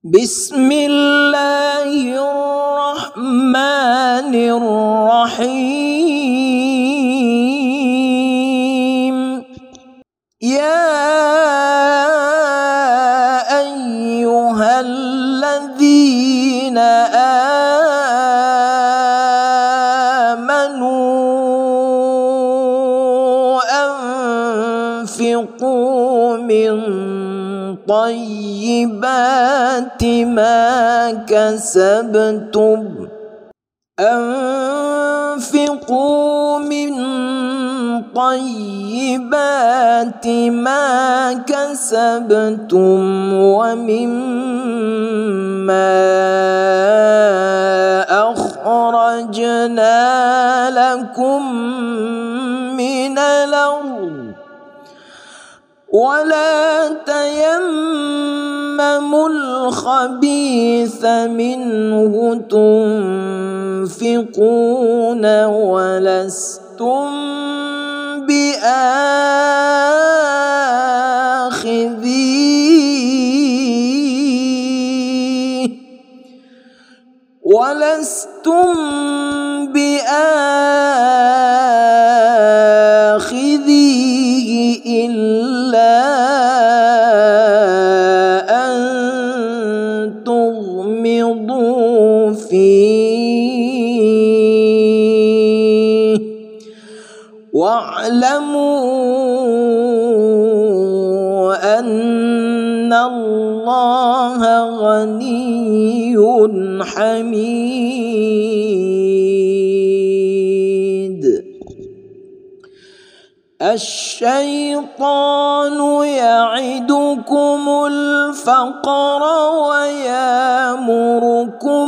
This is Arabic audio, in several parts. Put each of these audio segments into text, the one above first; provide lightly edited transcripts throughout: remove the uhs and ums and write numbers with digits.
بسم الله الرحمن الرحيم. يا أيها الذين آمنوا أنفقوا من طيبات ما كسبتم ومما أخرجنا لكم من الأرض ولا تيمموا الخبيث منه تنفقون ولستم بآخذيه إلا أن تغمضوا فيه واعلموا أن الله غني حميد. الشيطان يعدكم الفقر ويأمركم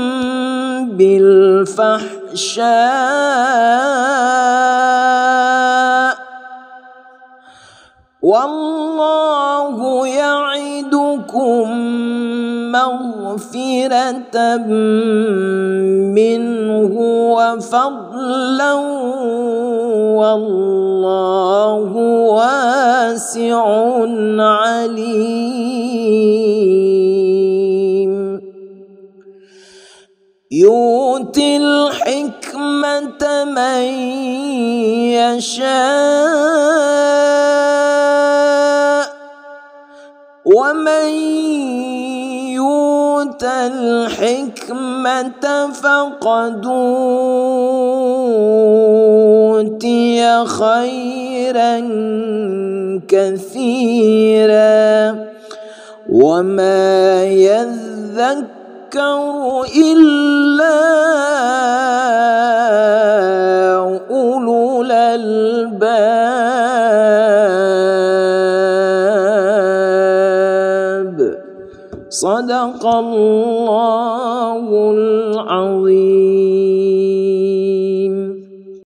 بالفحشاء والله يعدكم مغفرة منه وفضلا والله واسع عليم. يؤتي الحكمة من يشاء ومن يؤت الحكمة فقد أوتي خيرا كثيرا وما يذكر إلا أولو الألباب. صدق الله العظيم.